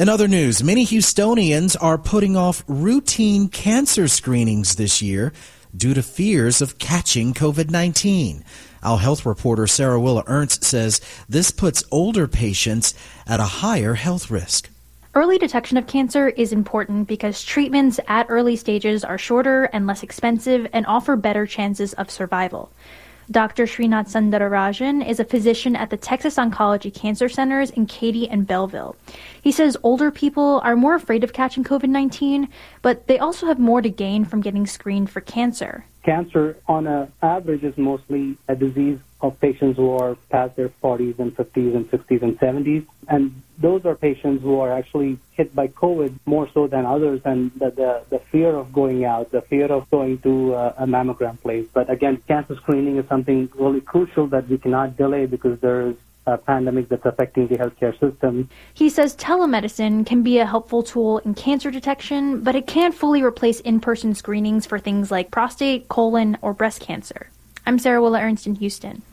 In other news, many Houstonians are putting off routine cancer screenings this year due to fears of catching COVID-19. Our health reporter Sarah Willa Ernst says this puts older patients at a higher health risk. Early detection of cancer is important because treatments at early stages are shorter and less expensive and offer better chances of survival. Dr. Srinath Sundararajan is a physician at the Texas Oncology Cancer Centers in Katy and Belleville. He says older people are more afraid of catching COVID-19, but they also have more to gain from getting screened for cancer. Cancer, on average, is mostly a disease of patients who are past their 40s and 50s and 60s and 70s. And those are patients who are actually hit by COVID more so than others. And the fear of going out, the fear of going to a mammogram place. But again, cancer screening is something really crucial that we cannot delay because there is a pandemic that's affecting the healthcare system. He says telemedicine can be a helpful tool in cancer detection, but it can't fully replace in-person screenings for things like prostate, colon, or breast cancer. I'm Sarah Willa Ernst in Houston.